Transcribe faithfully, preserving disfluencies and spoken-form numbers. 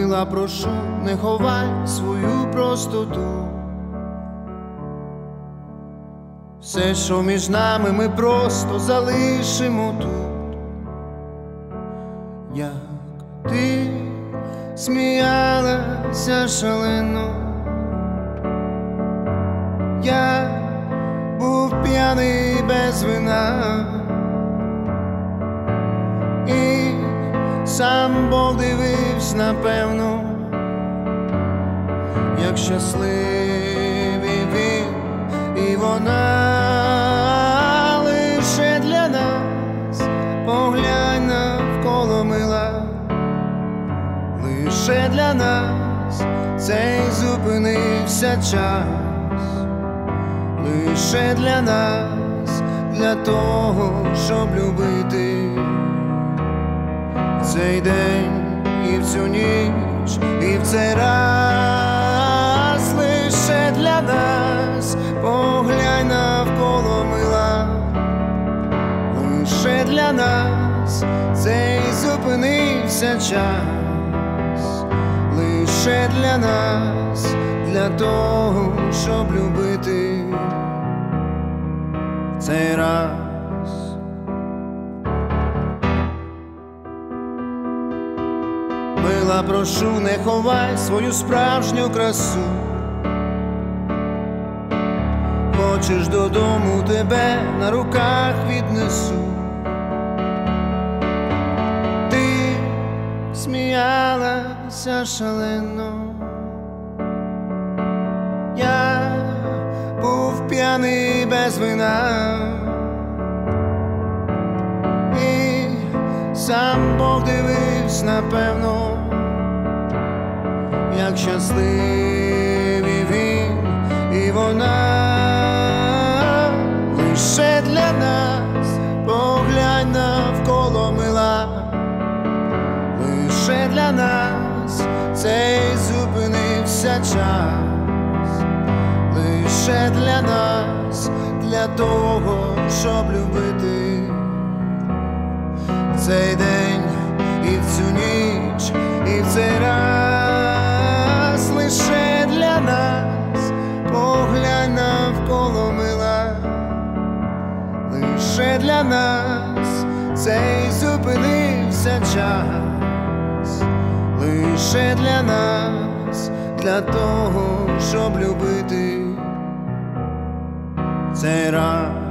Мила, прошу, не ховай свою простоту. Все, що між нами, ми просто залишимо тут. Як ти сміялася шалено, я був п'яний без вина, і сам Бог дивився, напевно, як щасливий він і вона. Лише для нас поглянь навколо, мила, лише для нас цей зупинився час, лише для нас, для того, щоб любити цей день і в цю ніч, і в цей раз. Лише для нас поглянь навколо, мила, лише для нас цей зупинився час, лише для нас, для того, щоб любити цей раз. Мила, прошу, не ховай свою справжню красу. Хочеш додому, тебе на руках віднесу. Ти сміялася шалено, я був п'яний без вина, і сам Бог дивився, напевно, як щасливий він і вона. Лише для нас поглянь навколо, мила, лише для нас цей зупинився час, лише для нас, для того, щоб любити цей день і в цю ніч, і в цей раз. Лише для нас поглянь навколо, мила, лише для нас цей зупинився час, лише для нас, для того, щоб любити цей раз.